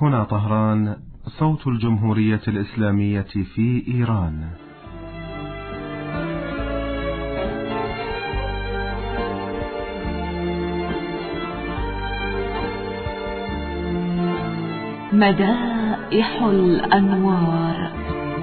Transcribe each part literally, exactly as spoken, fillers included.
هنا طهران، صوت الجمهورية الإسلامية في إيران. مدائح الأنوار.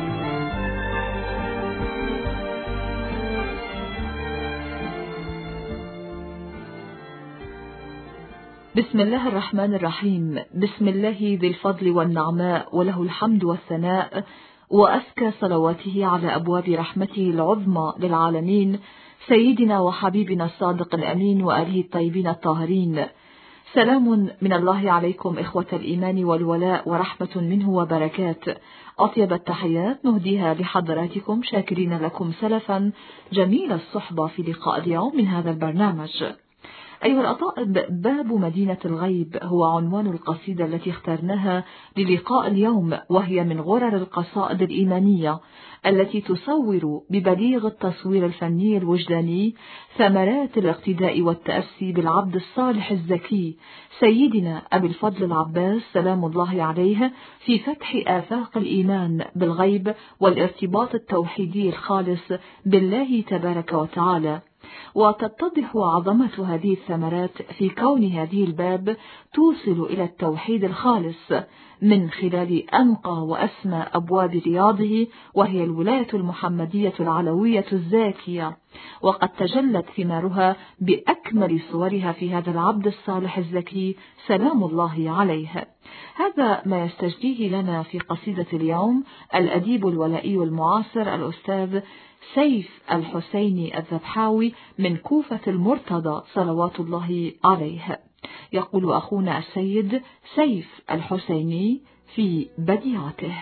بسم الله الرحمن الرحيم. بسم الله ذي الفضل والنعماء، وله الحمد والثناء، وأزكى صلواته على أبواب رحمته العظمى للعالمين، سيدنا وحبيبنا الصادق الأمين وآله الطيبين الطاهرين. سلام من الله عليكم إخوة الإيمان والولاء، ورحمة منه وبركات. أطيب التحيات نهديها لحضراتكم، شاكرين لكم سلفا جميل الصحبة في لقاء اليوم من هذا البرنامج. أيها الأطائب، باب مدينة الغيب هو عنوان القصيدة التي اخترناها للقاء اليوم، وهي من غرر القصائد الإيمانية التي تصور ببليغ التصوير الفني الوجداني ثمرات الاقتداء والتأسي بالعبد الصالح الزكي سيدنا أبي الفضل العباس سلام الله عليه في فتح آفاق الإيمان بالغيب والارتباط التوحيدي الخالص بالله تبارك وتعالى. وتتضح عظمة هذه الثمرات في كون هذه الباب توصل إلى التوحيد الخالص من خلال أنقى وأسمى أبواب رياضه، وهي الولاية المحمدية العلوية الزاكية، وقد تجلت ثمارها بأكمل صورها في هذا العبد الصالح الزكي سلام الله عليه. هذا ما يستجديه لنا في قصيدة اليوم الأديب الولائي المعاصر الأستاذ سيف الحسيني الذبحاوي من كوفة المرتضى صلوات الله عليه. يقول أخونا السيد سيف الحسيني في بديعته: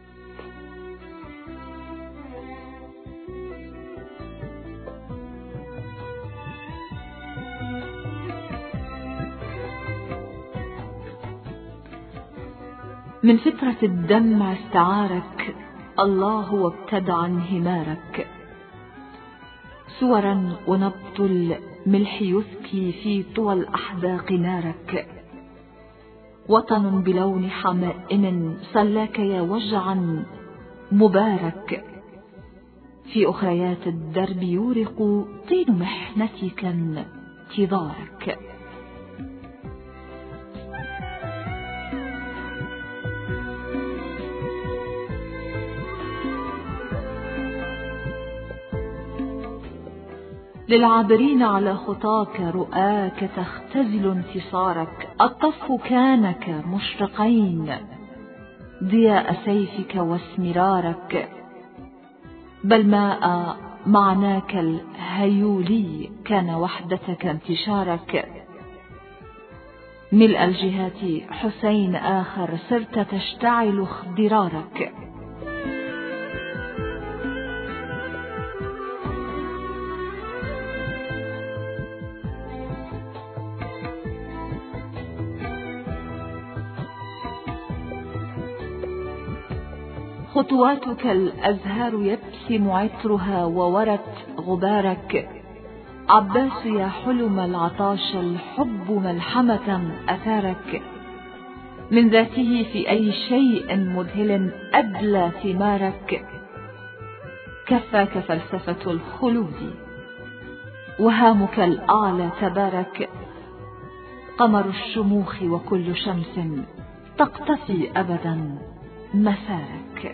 من فترة الدمع استعارك الله وابتدع انهمارك، صورا ونبط الملح يثكي في طوى الأحداق نارك، وطن بلون حمائم صلاك يا وجعا مبارك، في أخريات الدرب يورق طين محنتك انتظارك. للعابرين على خطاك رؤاك تختزل انتصارك، الطف كانك مشرقين ضياء سيفك واسمرارك، بل ماء معناك الهيولي كان وحدتك انتشارك، ملء الجهات حسين آخر صرت تشتعل اخضرارك. خطواتك الأزهار يبسم عطرها وورت غبارك، عباس يا حلم العطاش الحب ملحمة أثارك، من ذاته في أي شيء مذهل أدلى ثمارك، كفاك فلسفة الخلود وهامك الأعلى تبارك، قمر الشموخ وكل شمس تقتفي أبدا مسارك.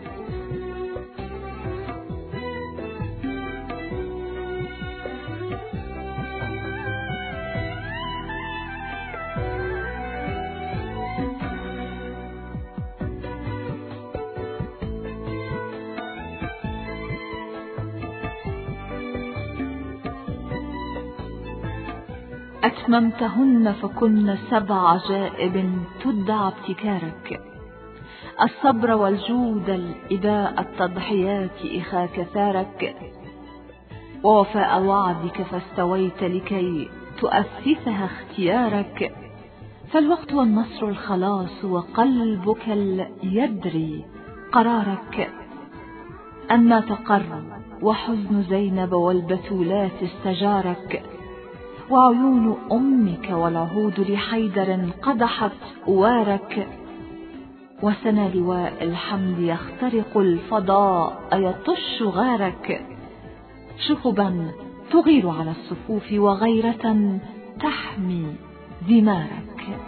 أتممتهن فكن سبع عجائب تدعى ابتكارك، الصبر والجود الإباء التضحيات إخاك ثارك، ووفاء وعدك فاستويت لكي تؤسسها اختيارك، فالوقت والنصر الخلاص وقلبك يدري قرارك، أما تقر وحزن زينب والبتولات استجارك، وعيون أمك والعهود لحيدر قدحت أوارك، وسنا لواء الحمد يخترق الفضاء يطش غارك، شهبا تغير على الصفوف وغيرة تحمي دمارك.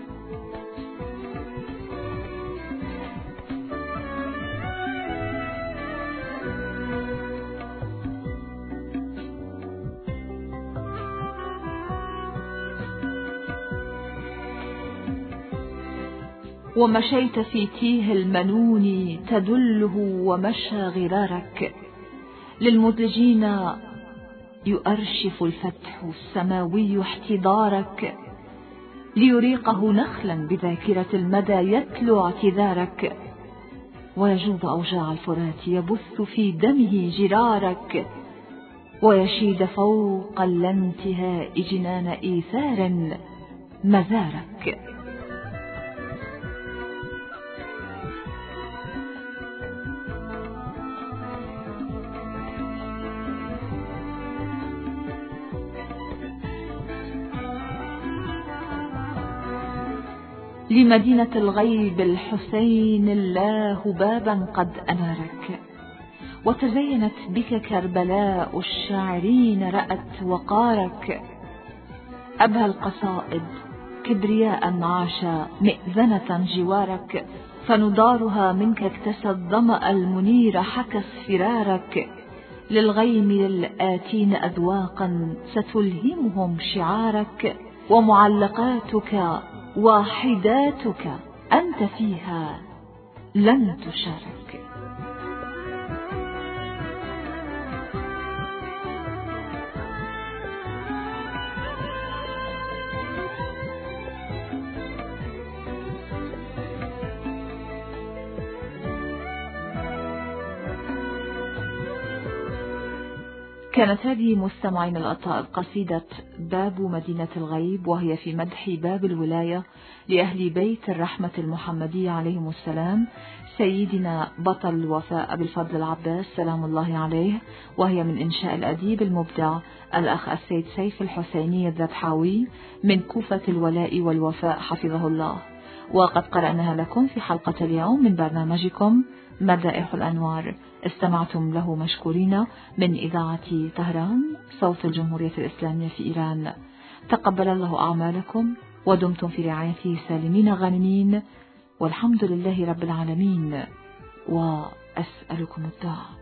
ومشيت في تيه المنون تدله ومشى غرارك، للمدلجين يؤرشف الفتح السماوي احتضارك، ليريقه نخلا بذاكرة المدى يتلو اعتذارك، ويجوب أوجاع الفرات يبث في دمه جرارك، ويشيد فوق اللانتهاء جنان إيثار مزارك. لمدينة الغيب الحسين الله بابا قد أنارك، وتزينت بك كربلاء الشاعرين رأت وقارك، أبهى القصائد كبرياء عاشا مئذنة جوارك، فنضارها منك اكتسى الظمأ المنير حكى اصفرارك، للغيم للآتين أذواقا ستلهمهم شعارك، ومعلقاتك واحداتك أنت فيها لن تشارك. كانت هذه مستمعين الأطهار قصيدة باب مدينة الغيب، وهي في مدح باب الولاية لأهل بيت الرحمة المحمدية عليهم السلام، سيدنا بطل الوفاء أبي الفضل العباس سلام الله عليه، وهي من إنشاء الأديب المبدع الأخ السيد سيف الحسيني الذبحاوي من كوفة الولاء والوفاء حفظه الله. وقد قرأناها لكم في حلقة اليوم من برنامجكم مدائح الأنوار، استمعتم له مشكورين من إذاعة طهران صوت الجمهورية الإسلامية في إيران. تقبل الله أعمالكم ودمتم في رعايته سالمين غانمين، والحمد لله رب العالمين، وأسألكم الدعاء.